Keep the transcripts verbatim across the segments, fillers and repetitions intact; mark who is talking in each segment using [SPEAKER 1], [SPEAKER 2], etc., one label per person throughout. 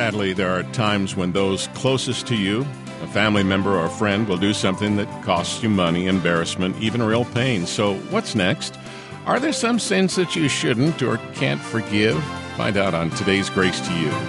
[SPEAKER 1] Sadly, there are times when those closest to you, a family member or a friend, will do something that costs you money, embarrassment, even real pain. So what's next? Are there some sins that you shouldn't or can't forgive? Find out on today's Grace to You.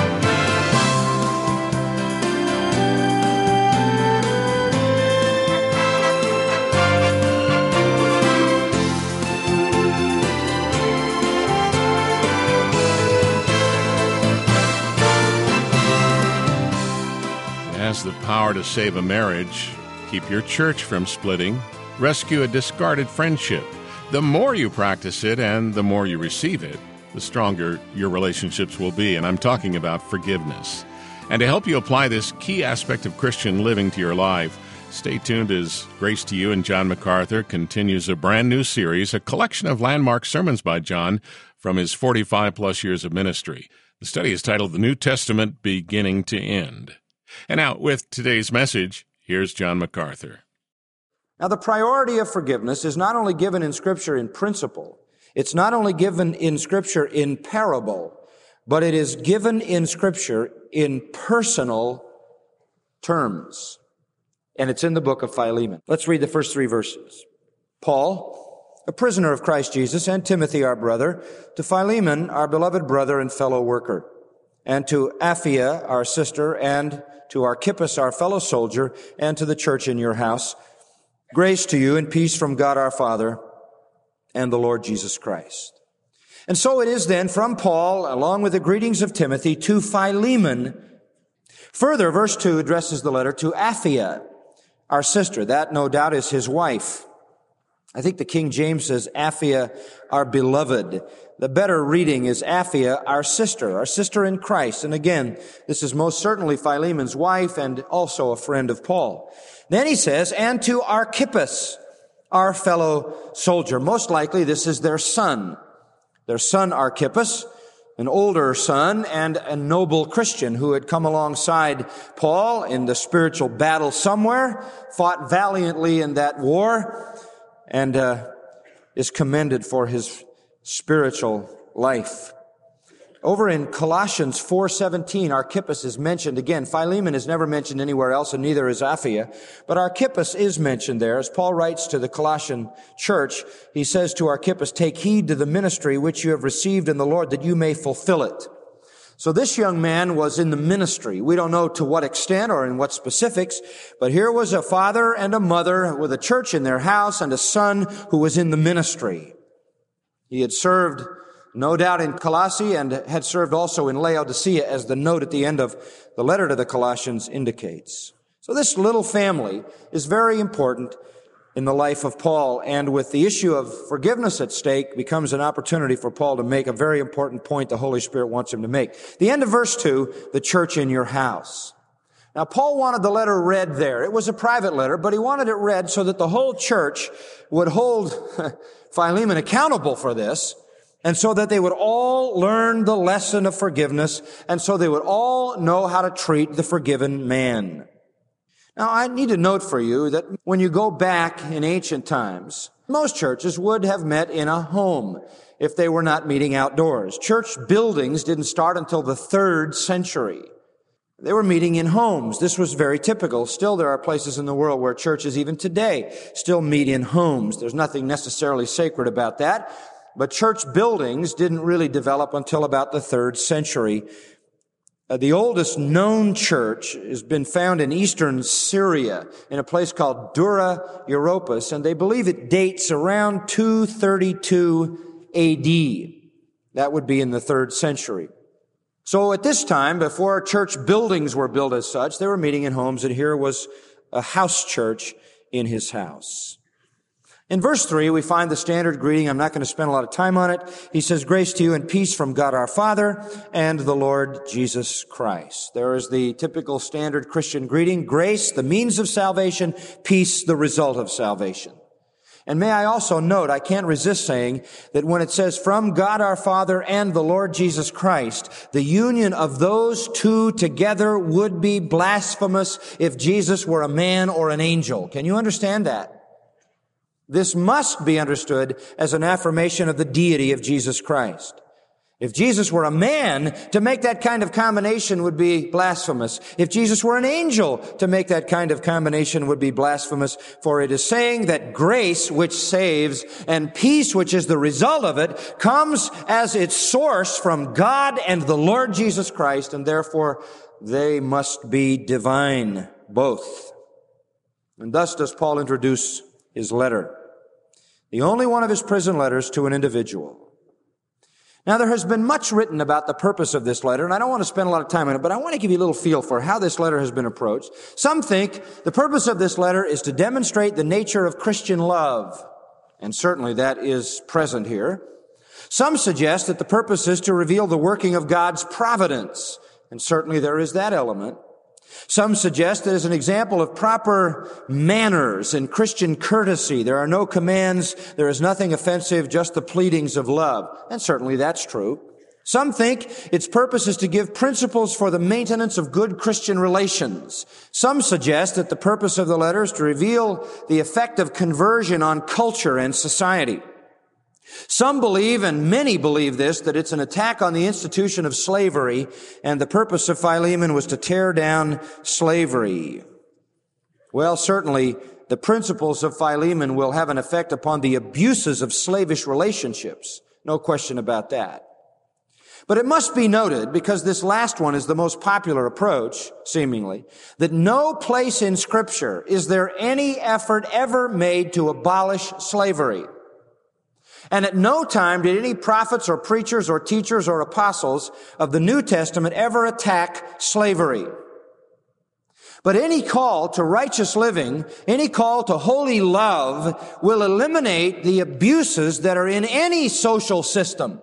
[SPEAKER 1] Has the power to save a marriage, keep your church from splitting, rescue a discarded friendship. The more you practice it and the more you receive it, the stronger your relationships will be. And I'm talking about forgiveness. And to help you apply this key aspect of Christian living to your life, stay tuned as Grace to You and John MacArthur continues a brand new series, a collection of landmark sermons by John from his forty-five plus years of ministry. The study is titled The New Testament Beginning to End. And now, with today's message, here's John MacArthur.
[SPEAKER 2] Now, the priority of forgiveness is not only given in Scripture in principle, it's not only given in Scripture in parable, but it is given in Scripture in personal terms. And it's in the book of Philemon. Let's read the first three verses. Paul, a prisoner of Christ Jesus, and Timothy, our brother, to Philemon, our beloved brother and fellow worker, and to Apphia, our sister, and to Archippus, our fellow soldier, and to the church in your house. Grace to you and peace from God our Father and the Lord Jesus Christ. And so it is then from Paul, along with the greetings of Timothy, to Philemon. Further, verse two addresses the letter to Apphia, our sister. That, no doubt, is his wife. I think the King James says Apphia, our beloved. The better reading is Apphia, our sister, our sister in Christ. And again, this is most certainly Philemon's wife and also a friend of Paul. Then he says, and to Archippus, our fellow soldier. Most likely this is their son. Their son Archippus, an older son and a noble Christian who had come alongside Paul in the spiritual battle somewhere, fought valiantly in that war, and uh, is commended for his spiritual life. Over in Colossians four seventeen, Archippus is mentioned again. Philemon is never mentioned anywhere else, and neither is Apphia. But Archippus is mentioned there. As Paul writes to the Colossian church, he says to Archippus, take heed to the ministry which you have received in the Lord, that you may fulfill it. So this young man was in the ministry. We don't know to what extent or in what specifics, but here was a father and a mother with a church in their house and a son who was in the ministry. He had served, no doubt, in Colossae and had served also in Laodicea, as the note at the end of the letter to the Colossians indicates. So this little family is very important in the life of Paul, and with the issue of forgiveness at stake, becomes an opportunity for Paul to make a very important point the Holy Spirit wants him to make. The end of verse two, the church in your house. Now, Paul wanted the letter read there. It was a private letter, but he wanted it read so that the whole church would hold Philemon accountable for this, and so that they would all learn the lesson of forgiveness, and so they would all know how to treat the forgiven man. Now, I need to note for you that when you go back in ancient times, most churches would have met in a home if they were not meeting outdoors. Church buildings didn't start until the third century. They were meeting in homes. This was very typical. Still, there are places in the world where churches, even today, still meet in homes. There's nothing necessarily sacred about that. But church buildings didn't really develop until about the third century. Uh, the oldest known church has been found in eastern Syria in a place called Dura Europos, and they believe it dates around two thirty-two A D. That would be in the third century. So at this time, before church buildings were built as such, they were meeting in homes, and here was a house church in his house. In verse three, we find the standard greeting. I'm not going to spend a lot of time on it. He says, grace to you and peace from God our Father and the Lord Jesus Christ. There is the typical standard Christian greeting. Grace, the means of salvation. Peace, the result of salvation. And may I also note, I can't resist saying that when it says from God our Father and the Lord Jesus Christ, the union of those two together would be blasphemous if Jesus were a man or an angel. Can you understand that? This must be understood as an affirmation of the deity of Jesus Christ. If Jesus were a man, to make that kind of combination would be blasphemous. If Jesus were an angel, to make that kind of combination would be blasphemous. For it is saying that grace, which saves, and peace, which is the result of it, comes as its source from God and the Lord Jesus Christ, and therefore they must be divine, both. And thus does Paul introduce his letter, the only one of his prison letters to an individual. Now, there has been much written about the purpose of this letter, and I don't want to spend a lot of time on it, but I want to give you a little feel for how this letter has been approached. Some think the purpose of this letter is to demonstrate the nature of Christian love, and certainly that is present here. Some suggest that the purpose is to reveal the working of God's providence, and certainly there is that element. Some suggest that as an example of proper manners and Christian courtesy, there are no commands, there is nothing offensive, just the pleadings of love. And certainly that's true. Some think its purpose is to give principles for the maintenance of good Christian relations. Some suggest that the purpose of the letter is to reveal the effect of conversion on culture and society. Some believe, and many believe this, that it's an attack on the institution of slavery, and the purpose of Philemon was to tear down slavery. Well, certainly, the principles of Philemon will have an effect upon the abuses of slavish relationships. No question about that. But it must be noted, because this last one is the most popular approach, seemingly, that no place in Scripture is there any effort ever made to abolish slavery. And at no time did any prophets or preachers or teachers or apostles of the New Testament ever attack slavery. But any call to righteous living, any call to holy love will eliminate the abuses that are in any social system.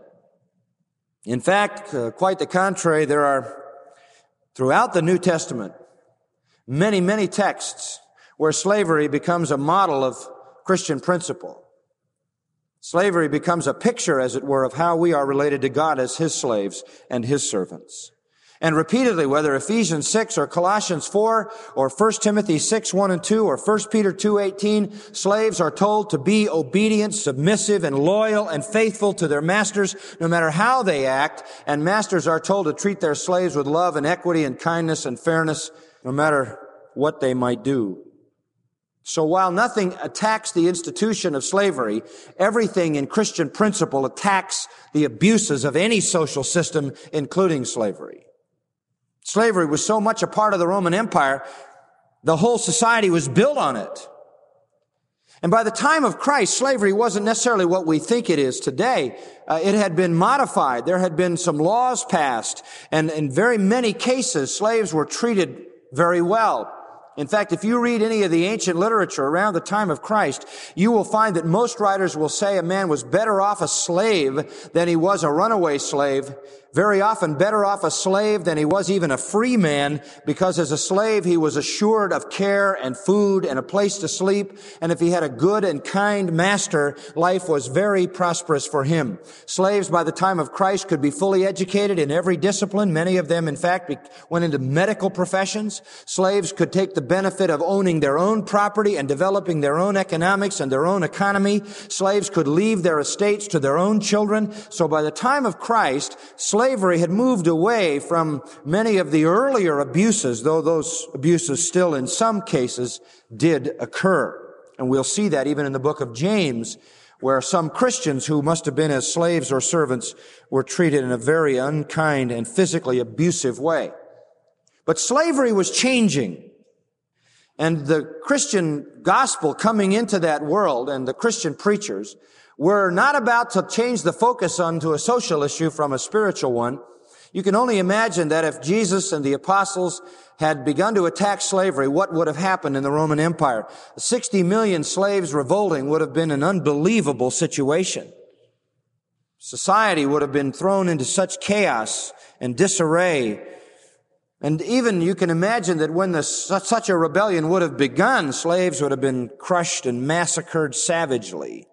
[SPEAKER 2] In fact, uh, quite the contrary, there are, throughout the New Testament, many, many texts where slavery becomes a model of Christian principle. Slavery becomes a picture, as it were, of how we are related to God as His slaves and His servants. And repeatedly, whether Ephesians six or Colossians four or First Timothy six, one and two or First Peter two, eighteen, slaves are told to be obedient, submissive, and loyal and faithful to their masters, no matter how they act. And masters are told to treat their slaves with love and equity and kindness and fairness, no matter what they might do. So while nothing attacks the institution of slavery, everything in Christian principle attacks the abuses of any social system, including slavery. Slavery was so much a part of the Roman Empire, the whole society was built on it. And by the time of Christ, slavery wasn't necessarily what we think it is today. Uh, it had been modified. There had been some laws passed, and in very many cases, slaves were treated very well. In fact, if you read any of the ancient literature around the time of Christ, you will find that most writers will say a man was better off a slave than he was a runaway slave. Very often better off a slave than he was even a free man, because as a slave he was assured of care and food and a place to sleep, and if he had a good and kind master, life was very prosperous for him. Slaves by the time of Christ could be fully educated in every discipline. Many of them, in fact, went into medical professions. Slaves could take the benefit of owning their own property and developing their own economics and their own economy. Slaves could leave their estates to their own children. So by the time of Christ, slavery had moved away from many of the earlier abuses, though those abuses still in some cases did occur. And we'll see that even in the book of James, where some Christians who must have been as slaves or servants were treated in a very unkind and physically abusive way. But slavery was changing. And the Christian gospel coming into that world and the Christian preachers were not about to change the focus onto a social issue from a spiritual one. You can only imagine that if Jesus and the apostles had begun to attack slavery, what would have happened in the Roman Empire? sixty million slaves revolting would have been an unbelievable situation. Society would have been thrown into such chaos and disarray. And even you can imagine that when the, such a rebellion would have begun, slaves would have been crushed and massacred savagely.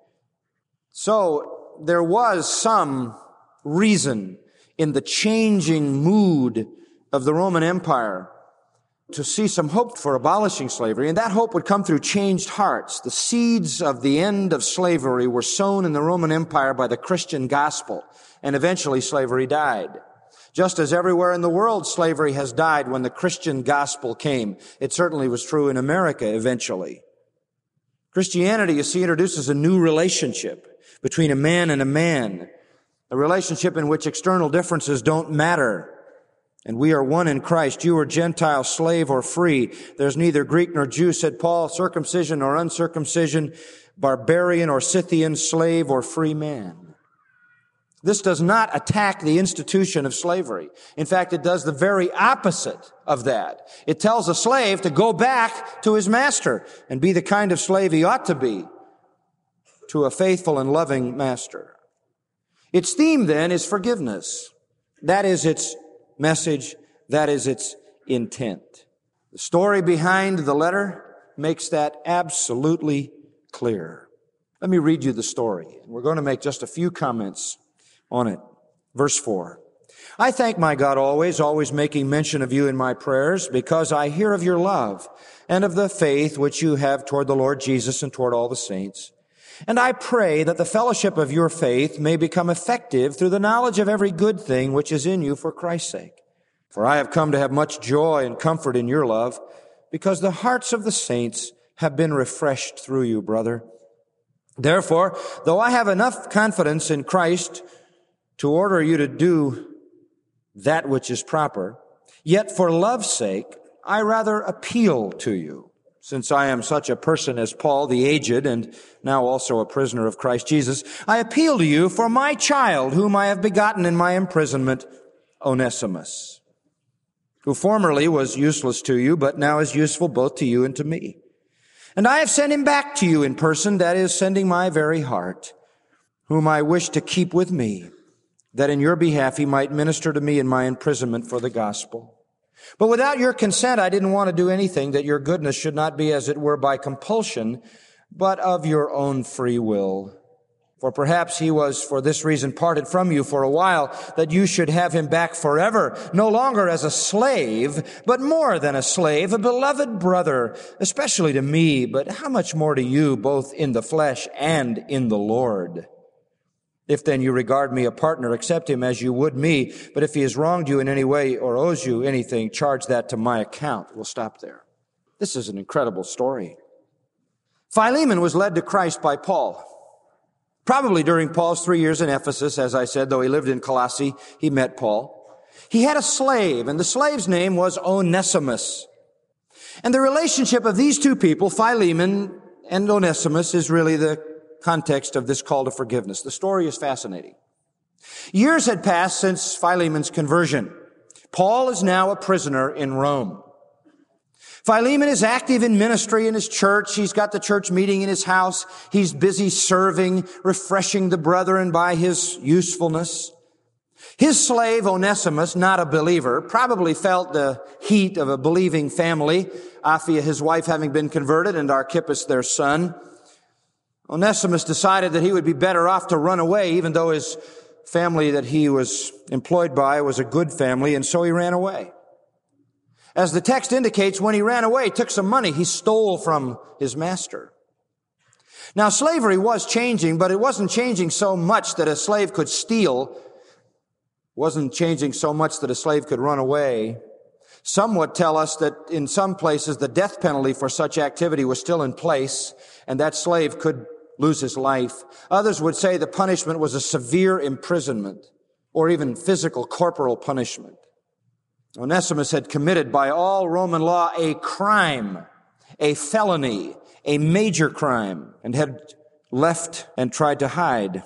[SPEAKER 2] So there was some reason in the changing mood of the Roman Empire to see some hope for abolishing slavery, and that hope would come through changed hearts. The seeds of the end of slavery were sown in the Roman Empire by the Christian gospel, and eventually slavery died. Just as everywhere in the world slavery has died when the Christian gospel came, it certainly was true in America eventually. Christianity, you see, introduces a new relationship between a man and a man, a relationship in which external differences don't matter. And we are one in Christ. You are Gentile, slave or free. There's neither Greek nor Jew, said Paul, circumcision or uncircumcision, barbarian or Scythian, slave or free man. This does not attack the institution of slavery. In fact, it does the very opposite of that. It tells a slave to go back to his master and be the kind of slave he ought to be to a faithful and loving master. Its theme, then, is forgiveness. That is its message. That is its intent. The story behind the letter makes that absolutely clear. Let me read you the story. We're going to make just a few comments on it. Verse four. I thank my God always, always making mention of you in my prayers, because I hear of your love and of the faith which you have toward the Lord Jesus and toward all the saints. And I pray that the fellowship of your faith may become effective through the knowledge of every good thing which is in you for Christ's sake. For I have come to have much joy and comfort in your love, because the hearts of the saints have been refreshed through you, brother. Therefore, though I have enough confidence in Christ to order you to do that which is proper, yet for love's sake, I rather appeal to you. Since I am such a person as Paul, the aged, and now also a prisoner of Christ Jesus, I appeal to you for my child, whom I have begotten in my imprisonment, Onesimus, who formerly was useless to you, but now is useful both to you and to me. And I have sent him back to you in person, that is, sending my very heart, whom I wish to keep with me, that in your behalf he might minister to me in my imprisonment for the gospel. But without your consent, I didn't want to do anything that your goodness should not be, as it were, by compulsion, but of your own free will. For perhaps he was for this reason parted from you for a while, that you should have him back forever, no longer as a slave, but more than a slave, a beloved brother, especially to me, but how much more to you, both in the flesh and in the Lord. If then you regard me a partner, accept him as you would me. But if he has wronged you in any way or owes you anything, charge that to my account. We'll stop there. This is an incredible story. Philemon was led to Christ by Paul. Probably during Paul's three years in Ephesus, as I said, though he lived in Colossae, he met Paul. He had a slave, and the slave's name was Onesimus. And the relationship of these two people, Philemon and Onesimus, is really the context of this call to forgiveness. The story is fascinating. Years had passed since Philemon's conversion. Paul is now a prisoner in Rome. Philemon is active in ministry in his church. He's got the church meeting in his house. He's busy serving, refreshing the brethren by his usefulness. His slave, Onesimus, not a believer, probably felt the heat of a believing family, Apphia, his wife, having been converted, and Archippus, their son. Onesimus decided that he would be better off to run away, even though his family that he was employed by was a good family, and so he ran away. As the text indicates, when he ran away, he took some money he stole from his master. Now, slavery was changing, but it wasn't changing so much that a slave could steal. It wasn't changing so much that a slave could run away. Some would tell us that in some places the death penalty for such activity was still in place, and that slave could lose his life. Others would say the punishment was a severe imprisonment or even physical corporal punishment. Onesimus had committed by all Roman law a crime, a felony, a major crime, and had left and tried to hide.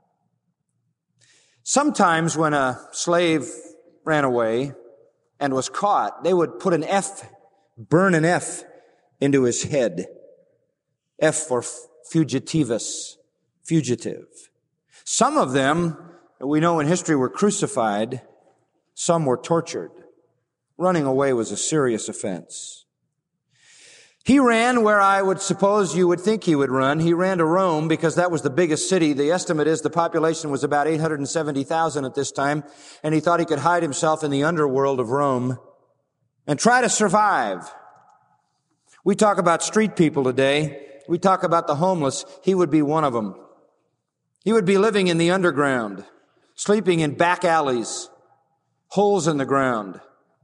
[SPEAKER 2] Sometimes when a slave ran away and was caught, they would put an F, burn an F into his head. F for fugitivus, fugitive. Some of them, we know in history, were crucified. Some were tortured. Running away was a serious offense. He ran where I would suppose you would think he would run. He ran to Rome because that was the biggest city. The estimate is the population was about eight hundred seventy thousand at this time, and he thought he could hide himself in the underworld of Rome. and try to survive. We talk about street people today. We talk about the homeless. He would be one of them. He would be living in the underground, sleeping in back alleys, holes in the ground.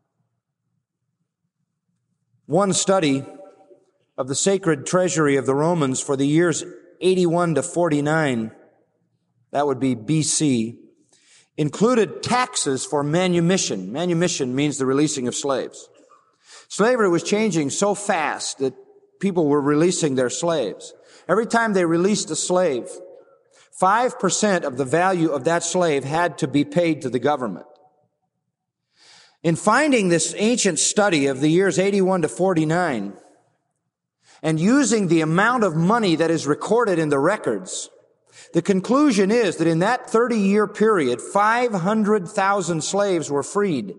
[SPEAKER 2] One study of the sacred treasury of the Romans for the years eighty-one to forty-nine, that would be B C, included taxes for manumission. Manumission means the releasing of slaves. Slavery was changing so fast that people were releasing their slaves. Every time they released a slave, five percent of the value of that slave had to be paid to the government. In finding this ancient study of the years eighty-one to forty-nine, and using the amount of money that is recorded in the records, the conclusion is that in that thirty-year period, five hundred thousand slaves were freed.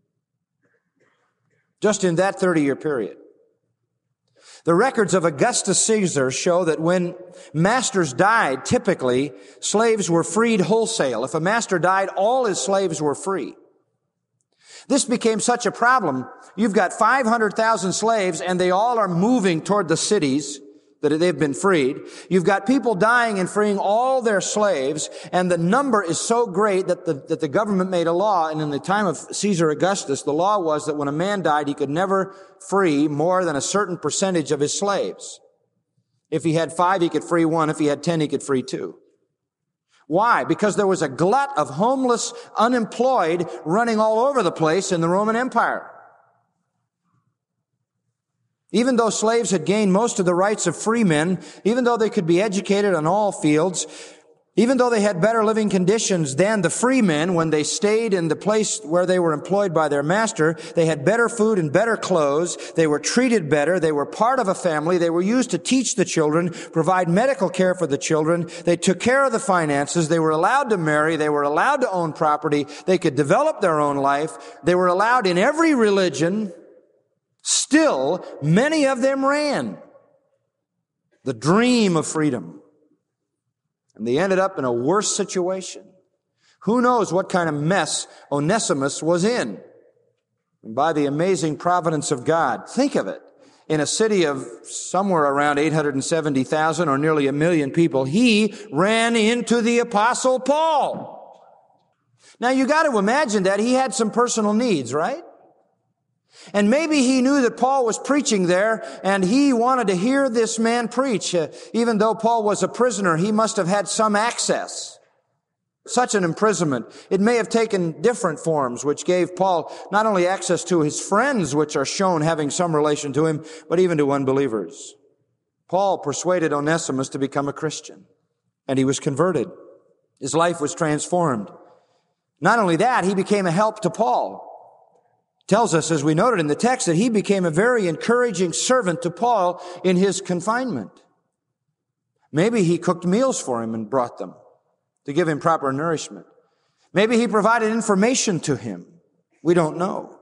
[SPEAKER 2] Just in that thirty-year period. The records of Augustus Caesar show that when masters died, typically, slaves were freed wholesale. If a master died, all his slaves were free. This became such a problem. You've got five hundred thousand slaves, and they all are moving toward the cities that they've been freed. You've got people dying and freeing all their slaves, and the number is so great that the, that the government made a law, and in the time of Caesar Augustus, the law was that when a man died, he could never free more than a certain percentage of his slaves. If he had five, he could free one. If he had ten, he could free two. Why? Because there was a glut of homeless, unemployed, running all over the place in the Roman Empire. Even though slaves had gained most of the rights of free men, even though they could be educated on all fields, even though they had better living conditions than the free men when they stayed in the place where they were employed by their master, they had better food and better clothes, they were treated better, they were part of a family, they were used to teach the children, provide medical care for the children, they took care of the finances, they were allowed to marry, they were allowed to own property, they could develop their own life, they were allowed in every religion. Still, many of them ran the dream of freedom. And they ended up in a worse situation. Who knows what kind of mess Onesimus was in? And by the amazing providence of God, think of it. In a city of somewhere around eight hundred seventy thousand or nearly a million people, he ran into the Apostle Paul. Now you got to imagine that he had some personal needs, right? And maybe he knew that Paul was preaching there, and he wanted to hear this man preach. Uh, even though Paul was a prisoner, he must have had some access. Such an imprisonment. It may have taken different forms, which gave Paul not only access to his friends, which are shown having some relation to him, but even to unbelievers. Paul persuaded Onesimus to become a Christian, and he was converted. His life was transformed. Not only that, he became a help to Paul. Tells us, as we noted in the text, that he became a very encouraging servant to Paul in his confinement. Maybe he cooked meals for him and brought them to give him proper nourishment. Maybe he provided information to him. We don't know.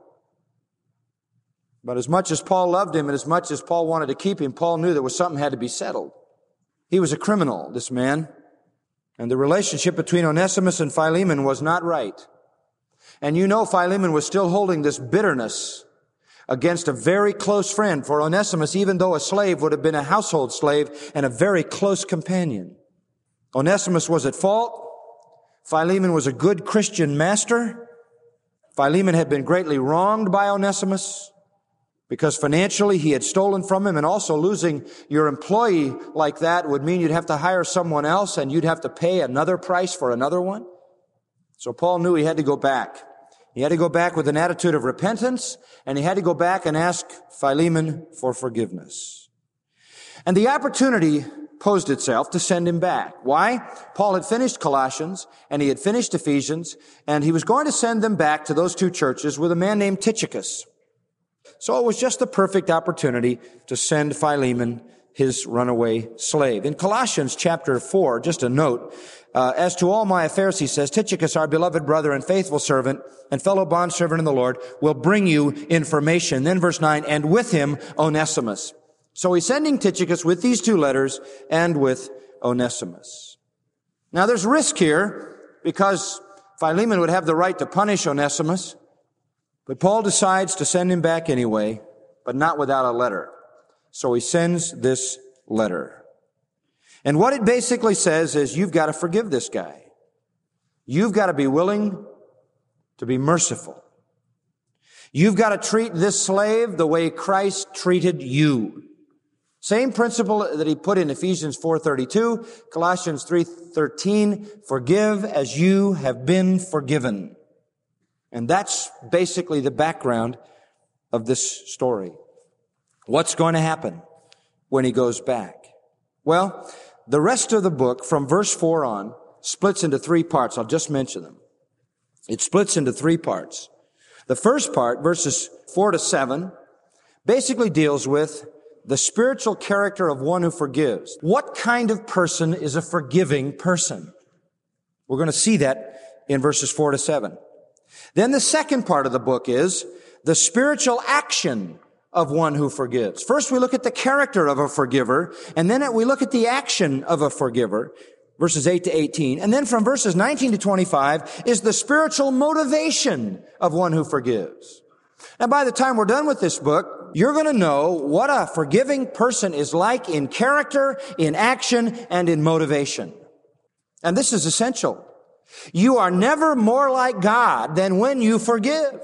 [SPEAKER 2] But as much as Paul loved him and as much as Paul wanted to keep him, Paul knew there was something had to be settled. He was a criminal, this man, and the relationship between Onesimus and Philemon was not right. And you know Philemon was still holding this bitterness against a very close friend. For Onesimus, even though a slave, would have been a household slave and a very close companion. Onesimus was at fault. Philemon was a good Christian master. Philemon had been greatly wronged by Onesimus because financially he had stolen from him, and also losing your employee like that would mean you'd have to hire someone else and you'd have to pay another price for another one. So Paul knew he had to go back. He had to go back with an attitude of repentance, and he had to go back and ask Philemon for forgiveness. And the opportunity posed itself to send him back. Why? Paul had finished Colossians, and he had finished Ephesians, and he was going to send them back to those two churches with a man named Tychicus. So it was just the perfect opportunity to send Philemon, his runaway slave. In Colossians chapter four, just a note, Uh, as to all my affairs, he says, Tychicus, our beloved brother and faithful servant and fellow bondservant in the Lord, will bring you information. Then verse nine, and with him Onesimus. So he's sending Tychicus with these two letters and with Onesimus. Now there's risk here because Philemon would have the right to punish Onesimus. But Paul decides to send him back anyway, but not without a letter. So he sends this letter. And what it basically says is, you've got to forgive this guy. You've got to be willing to be merciful. You've got to treat this slave the way Christ treated you. Same principle that he put in Ephesians four thirty-two, Colossians three thirteen, forgive as you have been forgiven. And that's basically the background of this story. What's going to happen when he goes back? Well, the rest of the book from verse four on splits into three parts. I'll just mention them. It splits into three parts. The first part, verses four to seven, basically deals with the spiritual character of one who forgives. What kind of person is a forgiving person? We're going to see that in verses four to seven. Then the second part of the book is the spiritual action of one who forgives. First we look at the character of a forgiver, and then we look at the action of a forgiver, verses eight to eighteen. And then from verses nineteen to twenty-five is the spiritual motivation of one who forgives. And by the time we're done with this book, you're going to know what a forgiving person is like in character, in action, and in motivation. And this is essential. You are never more like God than when you forgive.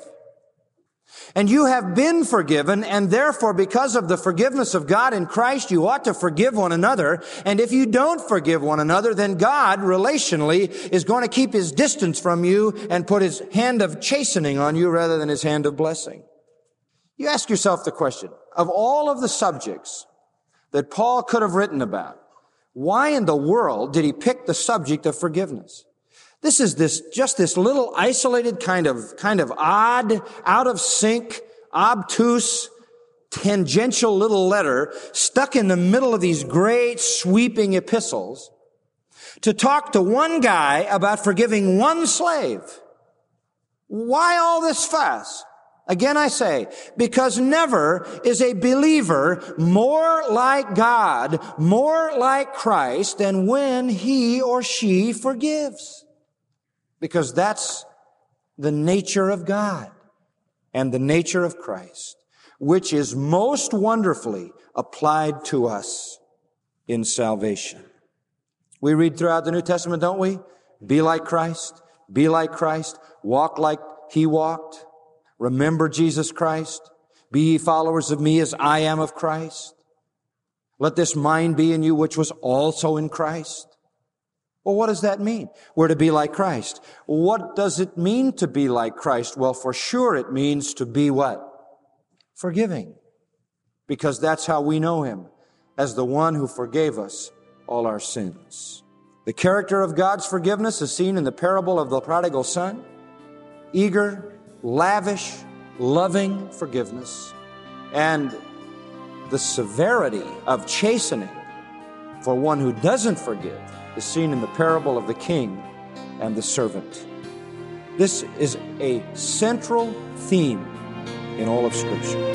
[SPEAKER 2] And you have been forgiven, and therefore, because of the forgiveness of God in Christ, you ought to forgive one another. And if you don't forgive one another, then God, relationally, is going to keep his distance from you and put his hand of chastening on you rather than his hand of blessing. You ask yourself the question, of all of the subjects that Paul could have written about, why in the world did he pick the subject of forgiveness? This is this, just this little isolated kind of, kind of odd, out of sync, obtuse, tangential little letter stuck in the middle of these great sweeping epistles to talk to one guy about forgiving one slave. Why all this fuss? Again, I say, because never is a believer more like God, more like Christ than when he or she forgives. Because that's the nature of God and the nature of Christ, which is most wonderfully applied to us in salvation. We read throughout the New Testament, don't we? Be like Christ, be like Christ, walk like he walked, remember Jesus Christ, be ye followers of me as I am of Christ. Let this mind be in you which was also in Christ. Well, what does that mean? We're to be like Christ. What does it mean to be like Christ? Well, for sure it means to be what? Forgiving. Because that's how we know him, as the one who forgave us all our sins. The character of God's forgiveness is seen in the parable of the prodigal son. Eager, lavish, loving forgiveness. And the severity of chastening for one who doesn't forgive is seen in the parable of the king and the servant. This is a central theme in all of Scripture.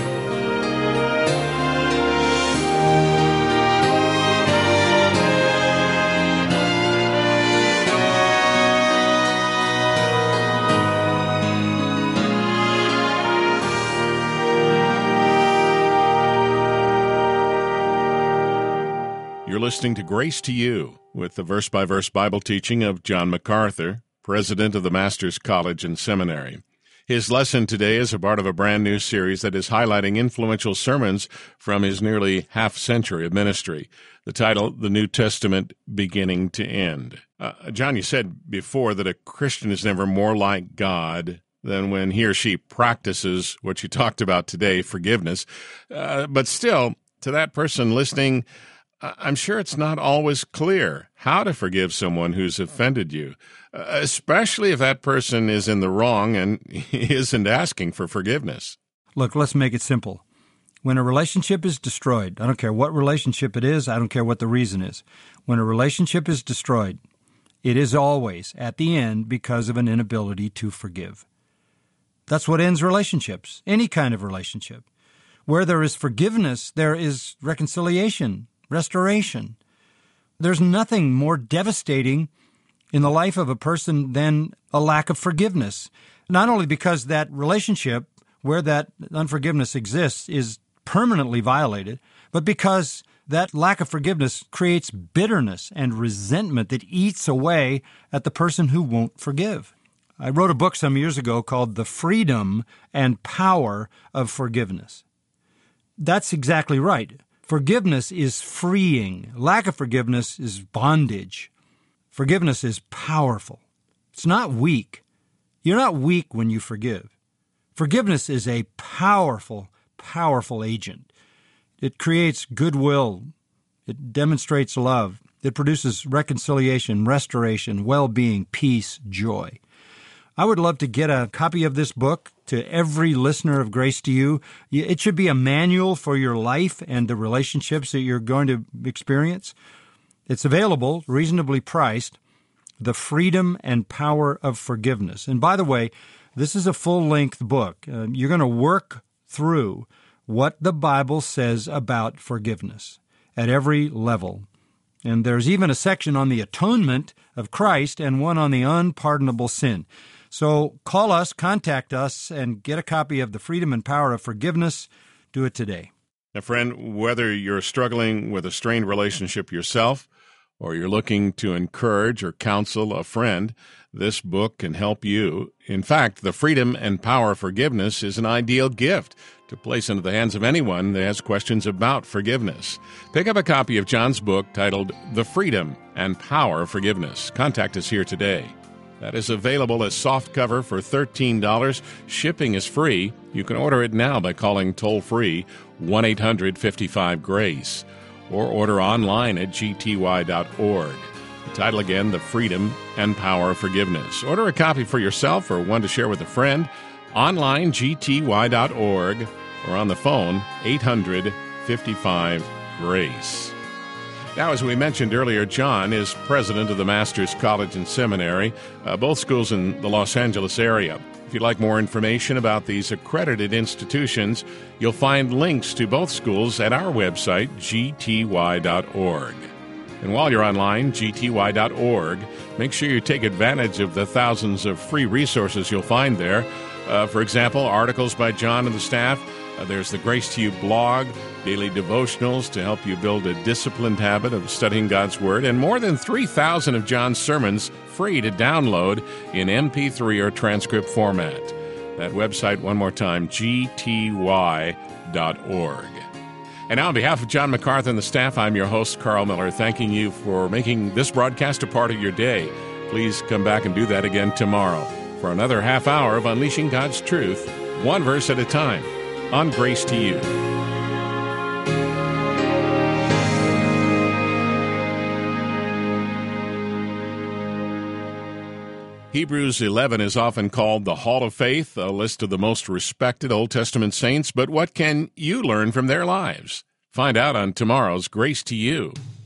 [SPEAKER 1] You're listening to Grace to You with the verse-by-verse Bible teaching of John MacArthur, president of the Masters College and Seminary. His lesson today is a part of a brand new series that is highlighting influential sermons from his nearly half century of ministry. The title, The New Testament Beginning to End. Uh, John, you said before that a Christian is never more like God than when he or she practices what you talked about today, forgiveness. Uh, but still, to that person listening, I'm sure it's not always clear how to forgive someone who's offended you, especially if that person is in the wrong and isn't asking for forgiveness.
[SPEAKER 3] Look, let's make it simple. When a relationship is destroyed, I don't care what relationship it is, I don't care what the reason is. When a relationship is destroyed, it is always, at the end, because of an inability to forgive. That's what ends relationships, any kind of relationship. Where there is forgiveness, there is reconciliation, restoration. There's nothing more devastating in the life of a person than a lack of forgiveness. Not only because that relationship where that unforgiveness exists is permanently violated, but because that lack of forgiveness creates bitterness and resentment that eats away at the person who won't forgive. I wrote a book some years ago called The Freedom and Power of Forgiveness. That's exactly right. Forgiveness is freeing. Lack of forgiveness is bondage. Forgiveness is powerful. It's not weak. You're not weak when you forgive. Forgiveness is a powerful, powerful agent. It creates goodwill. It demonstrates love. It produces reconciliation, restoration, well-being, peace, joy. I would love to get a copy of this book to every listener of Grace to You. It should be a manual for your life and the relationships that you're going to experience. It's available, reasonably priced, The Freedom and Power of Forgiveness. And by the way, this is a full-length book. Uh, you're going to work through what the Bible says about forgiveness at every level. And there's even a section on the atonement of Christ and one on the unpardonable sin. So call us, contact us, and get a copy of The Freedom and Power of Forgiveness. Do it today.
[SPEAKER 1] Now, friend, whether you're struggling with a strained relationship yourself or you're looking to encourage or counsel a friend, this book can help you. In fact, The Freedom and Power of Forgiveness is an ideal gift to place into the hands of anyone that has questions about forgiveness. Pick up a copy of John's book titled The Freedom and Power of Forgiveness. Contact us here today. That is available as softcover for thirteen dollars. Shipping is free. You can order it now by calling toll-free one eight hundred fifty-five GRACE or order online at g t y dot org. The title again, The Freedom and Power of Forgiveness. Order a copy for yourself or one to share with a friend. Online, g t y dot org, or on the phone, eight hundred fifty-five GRACE. Now, as we mentioned earlier, John is president of the Masters College and Seminary, uh, both schools in the Los Angeles area. If you'd like more information about these accredited institutions, you'll find links to both schools at our website, g t y dot org. And while you're online, g t y dot org, make sure you take advantage of the thousands of free resources you'll find there. Uh, for example, articles by John and the staff. Uh, there's the Grace to You blog, daily devotionals to help you build a disciplined habit of studying God's Word, and more than three thousand of John's sermons free to download in M P three or transcript format. That website, one more time, g t y dot org. And now, on behalf of John MacArthur and the staff, I'm your host, Carl Miller, thanking you for making this broadcast a part of your day. Please come back and do that again tomorrow for another half hour of Unleashing God's Truth, one verse at a time, on Grace to You. Hebrews eleven is often called the Hall of Faith, a list of the most respected Old Testament saints, but what can you learn from their lives? Find out on tomorrow's Grace to You.